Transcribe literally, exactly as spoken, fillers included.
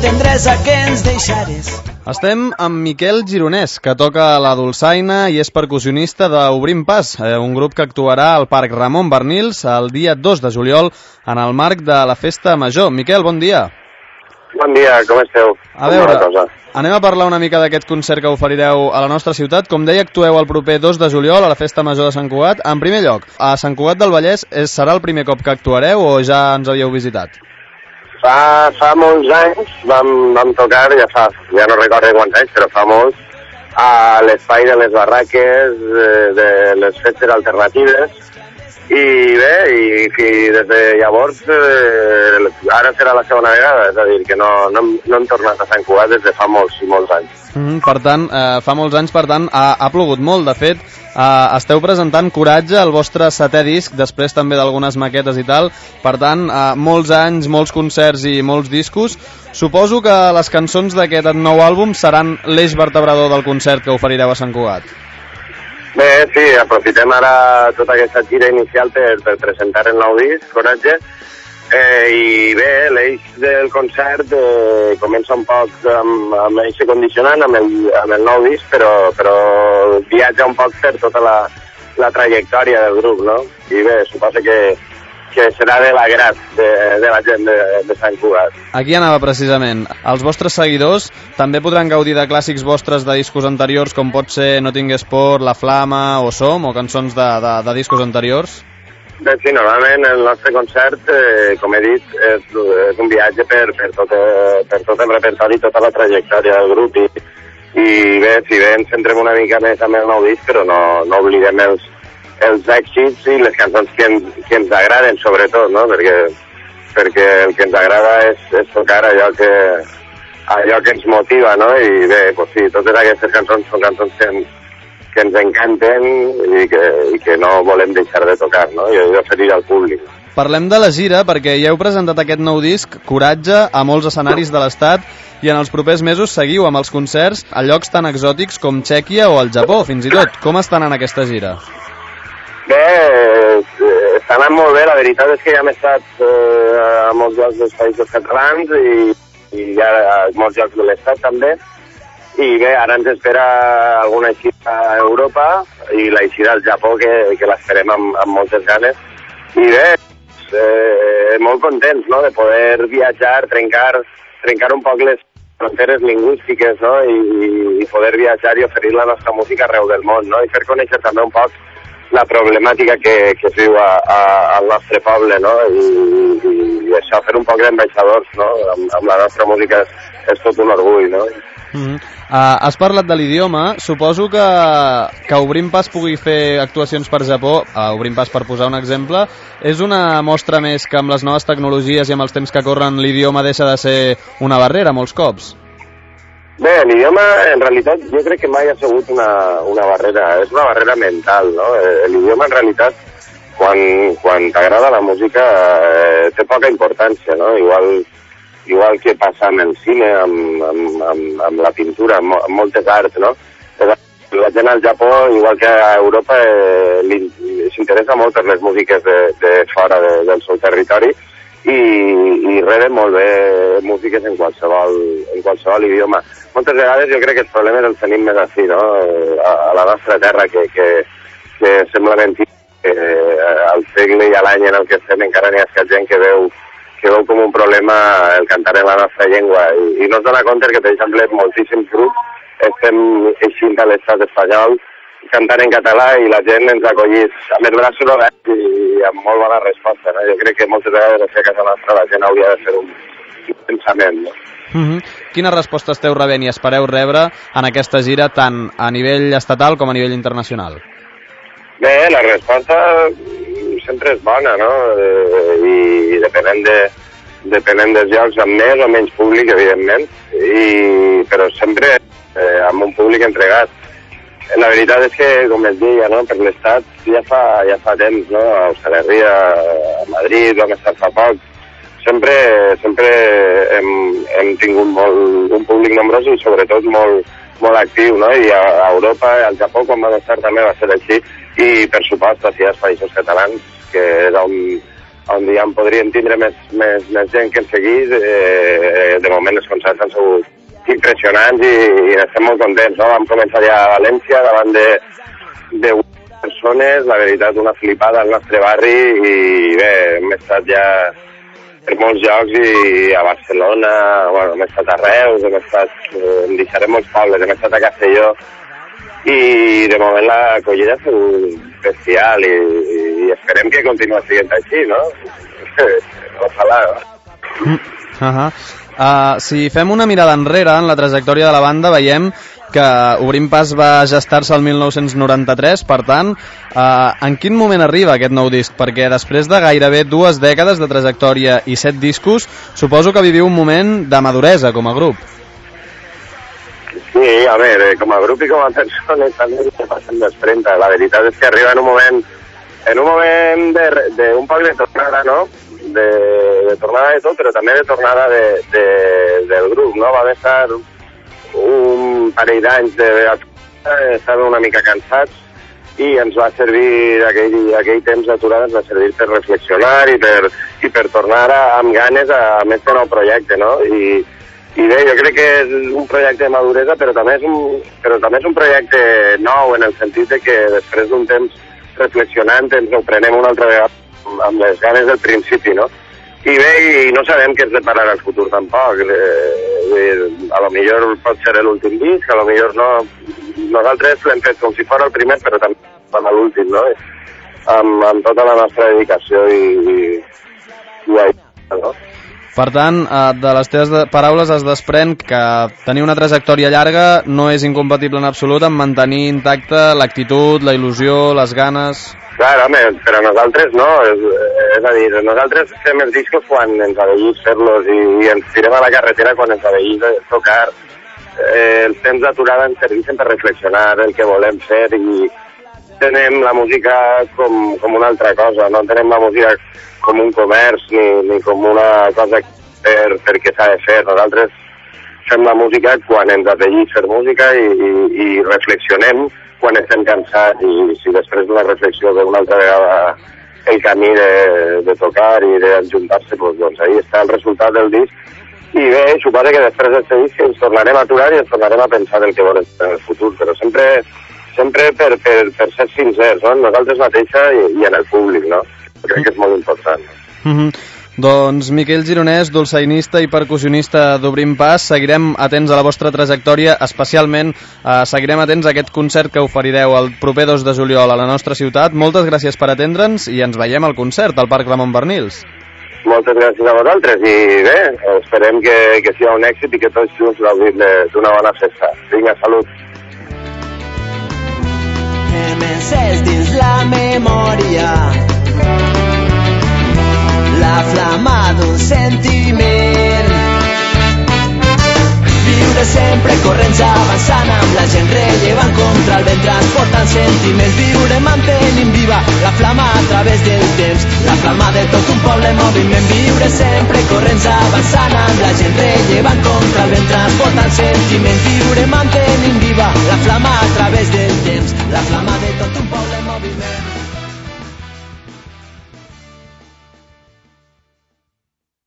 tendresa que ens deixares. Estem amb Miquel Gironès, que toca la dolçaina i és percussionista d'Obrim Pas, un grup que actuarà al Parc Ramon Barnils el dia dos de juliol en el marc de la Festa Major. Miquel, bon dia. Bon dia, com esteu? A veure, anem a parlar una mica d'aquest concert que oferireu a la nostra ciutat. Com deia, actueu el proper dos de juliol a la Festa Major de Sant Cugat. En primer lloc, a Sant Cugat del Vallès serà el primer cop que actuareu o ja ens havíeu visitat? Fa, fa molts anys vam, vam tocar, ja fa, ja no recordo quants anys, però fa molts, a l'espai de les barraques, de, de les festes alternatives, i bé, i, i des de llavors, eh, ara serà la segona vegada, és a dir, que no, no, no hem tornat a Sant Cugat des de fa molts i molts anys. Mm, per tant, eh, fa molts anys, per tant, ha, ha plogut molt. De fet, eh, esteu presentant Coratge, el vostre setè disc, després també d'algunes maquetes i tal. Per tant, eh, molts anys, molts concerts i molts discos. Suposo que les cançons d'aquest nou àlbum seran l'eix vertebrador del concert que oferireu a Sant Cugat. Bé, sí, aprofitem ara tota aquesta gira inicial per, per presentar el nou disc, Coratge, eh, i bé, l'eix del concert eh, comença un poc amb, amb l'eix condicionant, amb el, amb el nou disc, però, però viatja un poc per tota la, la trajectòria del grup, no? I bé, suposa que, que serà de l'agrat de, de la gent de, de Sant Cugat. Aquí anava precisament. Els vostres seguidors també podran gaudir de clàssics vostres de discos anteriors, com pot ser No tingues por, La Flama o Som, o cançons de, de, de discos anteriors? Bé, sí, normalment el nostre concert, eh, com he dit, és, és un viatge per, per, tot, per tot el repertori i tota la trajectòria del grup. I, i bé, si bé ens centrem una mica més amb el nou disc, però no, no oblidem els, els èxits i les cançons que ens, que ens agraden, sobretot, no? Perquè, perquè el que ens agrada és, és tocar allò que, allò que ens motiva, no? I bé, pues sí, totes aquestes cançons són cançons que ens, que ens encanten i que, i que no volem deixar de tocar, no? I d'oferir al públic. Parlem de la gira, perquè ja heu presentat aquest nou disc, Coratge, a molts escenaris de l'Estat, i en els propers mesos seguiu amb els concerts a llocs tan exòtics com Txèquia o el Japó, fins i tot. Com estan en aquesta gira? Bé, està anant molt bé, la veritat és que ja hem estat eh, a molts llocs dels països catalans i, i ja a molts llocs de l'Estat també, i bé, ara ens espera alguna eixida a Europa i la eixida al Japó, que, que l'esperem amb, amb moltes ganes, i bé, eh, molt contents, no?, de poder viatjar, trencar, trencar un poc les fronteres lingüístiques, no?, i, i poder viatjar i oferir la nostra música arreu del món, no?, i fer conèixer també un poc la problemàtica que, que es viu a, a, al nostre poble, no? I, i, i això, fer un poc d'ambaixadors, no? Amb, amb la nostra música és, és tot un orgull, no? Mm-hmm. uh, has parlat de l'idioma, suposo que, que Obrim Pas pugui fer actuacions per Japó, uh, Obrim Pas per posar un exemple, és una mostra més que amb les noves tecnologies i amb els temps que corren l'idioma deixa de ser una barrera molts cops? Bé, l'idioma, en realitat, jo crec que mai ha sigut una, una barrera, és una barrera mental, no? L'idioma, en realitat, quan, quan t'agrada la música, eh, té poca importància, no? Igual, igual que passa amb el cine, amb, amb, amb, amb la pintura, amb, amb moltes arts, no? La gent al Japó, igual que a Europa, eh, s'interessa molt per les músiques de, de fora de, del seu territori, i, i reben molt bé músiques en qualsevol, en qualsevol idioma. Moltes vegades jo crec que els problemes els tenim més així, no?, a, a la nostra terra, que, que, que sembla mentir que al segle i a l'any en el que estem encara n'hi ha gent que veu, que veu com un problema el cantar en la nostra llengua, i, i no es dona compte que, per exemple, moltíssims grups estem eixint a l'estat espanyol cantant en català i la gent ens acollís amb els braços oberts i amb molt bona resposta, no? Jo crec que moltes vegades a casa nostra la gent hauria de fer un, un pensament, no? Mm-hmm. Quina resposta esteu rebent i espereu rebre en aquesta gira tant a nivell estatal com a nivell internacional? Bé, la resposta sempre és bona, no? Eh, I depenent, de, depenent dels llocs amb més o menys públic, evidentment, i, però sempre eh, amb un públic entregat. La veritat és que, com es deia, no?, per l'Estat ja fa, ja fa temps, no?, a Euskal Herria, a Madrid, vam estar fa poc, sempre, sempre hem, hem tingut molt, un públic nombrós i sobretot molt, molt actiu, no?, i a, a Europa, al Japó, quan vam estar també va ser així, i per supost, així als països catalans, que és on, on ja en podríem tindre més, més, més gent que en seguís. Eh, de moment els concerts han sigut impressionants i, i estem molt contents, no? Vam començar ja a València davant de, de persones, la veritat una flipada al nostre barri i bé, hem estat ja per molts llocs i a Barcelona, bueno, hem estat a Reus, hem estat, eh, em deixarem molts pobles, hem estat a Castelló i de moment l'acollida ha sigut bestial i, i esperem que continuï sent així, no? Ojalà. Uh -huh. uh, si fem una mirada enrere en la trajectòria de la banda veiem que Obrim Pas va gestar-se el mil nou-cents noranta-tres, per tant, uh, en quin moment arriba aquest nou disc? Perquè després de gairebé dues dècades de trajectòria i set discos, suposo que viviu un moment de maduresa com a grup. Sí, a veure, com a grup i com a persones també se passen dels trenta. La veritat és que arriba en un moment en un moment d'un poc de tornada, no? De, de tornada de tot, però també de tornada de, de, del grup, no? Vam estar un parell d'anys de estàvem una mica cansats i ens va servir aquell, aquell temps d'aturada ens va servir per reflexionar i per, i per tornar a, amb ganes a, a més de nou projecte, no? I I bé, jo crec que és un projecte de maduresa, però també és un, però també és un projecte nou, en el sentit de que després d'un temps reflexionant ens ho prenem una altra vegada amb les ganes del principi, no? I bé, i no sabem què ens depararà el futur tampoc. Eh, a lo millor pot ser l'últim disc, a lo millor no. Nosaltres l'hem fet com si fos el primer, però també com l'últim, no? Amb, amb tota la nostra dedicació i, i, i això, no? Per tant, de les teves paraules es desprèn que tenir una trajectòria llarga no és incompatible en absolut amb mantenir intacta l'actitud, la il·lusió, les ganes... Clar, home, per a nosaltres no. És, és a dir, nosaltres fem els discos quan ens avellis fer-los i, i ens tirem a la carretera quan ens avellis tocar. Eh, els temps d'aturada ens serveixen per reflexionar el que volem fer i tenem la música com, com una altra cosa, no tenem la música com un comerç ni, ni com una cosa per, perquè s'ha de fer. Nosaltres fem la música quan ens apellis fer música i, i, i reflexionem quan estem cansats i si després d'una reflexió d'una altra vegada el camí de, de tocar i d'ajuntar-se, doncs, doncs ahí està el resultat del disc. I bé, suposo que després d'aquest disc ens tornarem a aturar i ens tornarem a pensar en el que volem en el futur, però sempre, sempre per, per, per ser sincers, no? Nosaltres mateixa i, i en el públic, no? Crec que és molt important. Mm-hmm. Doncs Miquel Gironès, dolçainista i percussionista d'Obrim Pas, seguirem atents a la vostra trajectòria, especialment eh, seguirem atents a aquest concert que oferireu el proper dos de juliol a la nostra ciutat. Moltes gràcies per atendre'ns i ens veiem al concert al Parc Ramon Bernils. Moltes gràcies a vosaltres i bé, esperem que, que sigui un èxit i que tots junts gaudim d'una bona festa. Vinga, salut. Hem encès dins la memòria la flama d'un sentiment, viure sempre corrents avançant amb la gent rellevant contra el vent transportant sentiments, viure mantenint viva la flama a través del temps, la flama de tot un poble en moviment, viure sempre corrents avançant amb la gent rellevant contra el vent transportant sentiments, viure mantenint viva la flama